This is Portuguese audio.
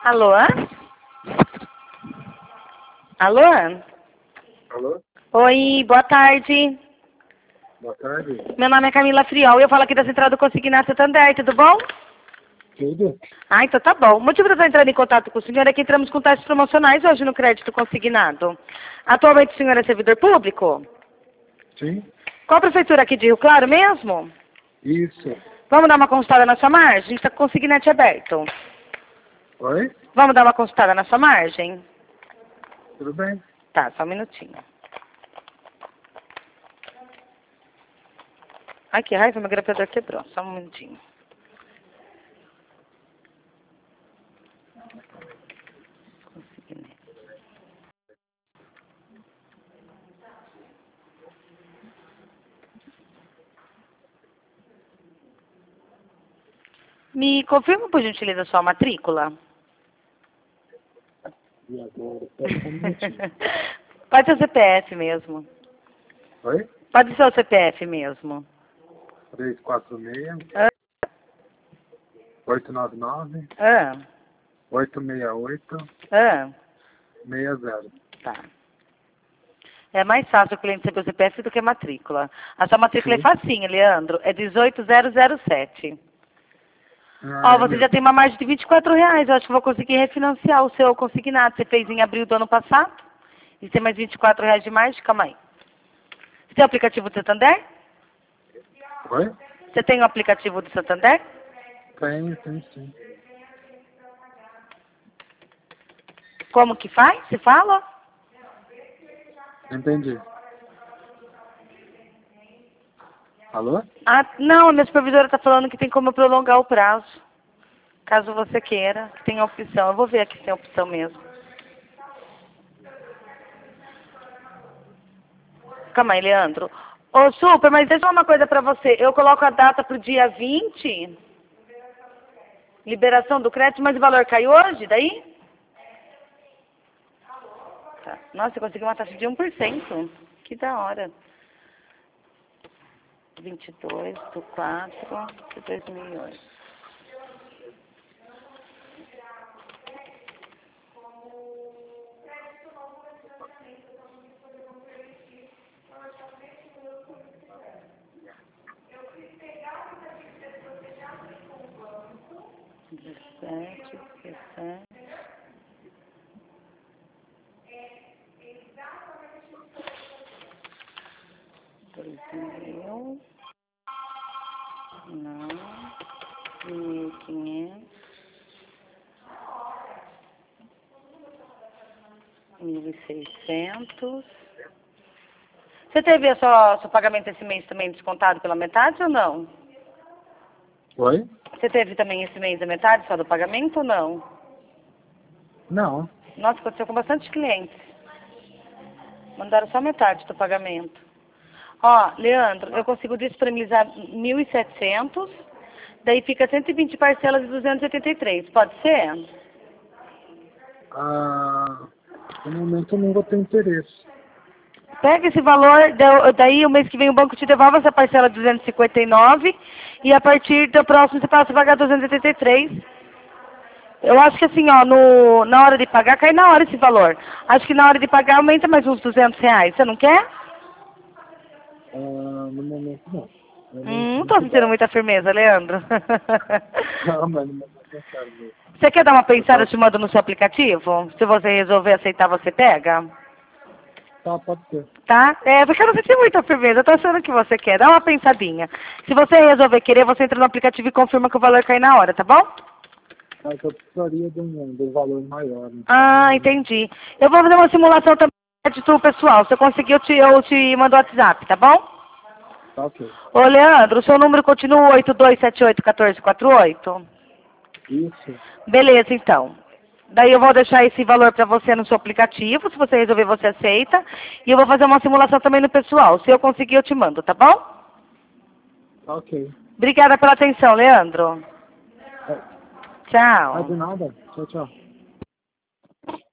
Alô? Alô? Alô? Oi, boa tarde. Boa tarde. Meu nome é Camila Friol e eu falo aqui da Central do Consignado Santander, tudo bom? Tudo? Ah, então tá bom. O motivo de eu estar entrando em contato com o senhor é que entramos com taxas promocionais hoje no crédito consignado. Atualmente o senhor é servidor público? Sim? Qual a prefeitura aqui de Rio Claro mesmo? Isso. Vamos dar uma consultada na sua margem? A gente está com o consignante aberto. Oi? Vamos dar uma consultada na sua margem? Tudo bem? Tá, só um minutinho. Ai, que raiva, meu gravador quebrou. Só um minutinho. Consignante. Me confirma, por gentileza, a sua matrícula? E agora? Pode ser um minutinho. Pode ser o CPF mesmo. Oi? Pode ser o CPF mesmo. 346 Ah, 899 ah, 868 ah. 60. Tá. É mais fácil o cliente saber o CPF do que a matrícula. A sua matrícula é Sim. facinha, Leandro. É 18007. Ah, Ó, é você já mesmo. tem uma margem de R$ 24. Eu acho que eu vou conseguir refinanciar o seu consignado. Você fez em abril do ano passado. E tem mais R$ 24 de margem? Calma aí. Você tem o aplicativo do Santander? Oi? Você tem o aplicativo do Santander? Tem sim. Como que faz? Você fala? Entendi. Alô? Ah, não, a minha supervisora está falando que tem como prolongar o prazo. Caso você queira, que tem a opção. Eu vou ver aqui se tem opção mesmo. Calma aí, Leandro. Ô, Super, mas deixa eu falar uma coisa pra você. Eu coloco a data pro dia 20, liberação do crédito, mas o valor caiu hoje, daí? Tá. Nossa, eu consegui uma taxa de 1%. Que da hora. 22/4/2008. Dezessete, 2000, não, 1.500, 1.600. Você teve seu pagamento esse mês também descontado pela metade ou não? Oi? Você teve também esse mês a metade só do pagamento ou não? Não. Nossa, aconteceu com bastante clientes. Mandaram só metade do pagamento. Ó, Leandro, eu consigo disponibilizar 1.700, daí fica 120 parcelas de 283. Pode ser? Ah, no momento eu não vou ter interesse. Pega esse valor, daí o mês que vem o banco te devolve essa parcela de 259 e a partir do próximo você passa a pagar 283. Eu acho que assim, ó, na hora de pagar, cai na hora esse valor. Acho que na hora de pagar aumenta mais uns R$ 200. Você não quer? Ah, no momento não. No momento Não tô muito sentindo baixo. muita firmeza, Leandro. Não, mas no momento não quero mesmo. Você quer dar uma Eu pensada, eu tava... te mando no seu aplicativo? Se você resolver aceitar, você pega? Tá, pode ser. Tá? É, porque eu não senti muita firmeza. Eu tô achando que você quer. Dá uma pensadinha. Se você resolver querer, você entra no aplicativo e confirma que o valor cai na hora, tá bom? Mas eu precisaria de um valor maior. Ah, Então, entendi. Eu vou fazer uma simulação também de tu, pessoal. Se eu conseguir, eu te mando o WhatsApp, tá bom? tá ok. Ô, Leandro, o seu número continua 8278-1448? Isso. Beleza, então. Daí eu vou deixar esse valor para você no seu aplicativo. Se você resolver, você aceita. E eu vou fazer uma simulação também no pessoal. Se eu conseguir, eu te mando, tá bom? Tá ok. Obrigada pela atenção, Leandro. É, Tchau. de nada. Tchau, tchau.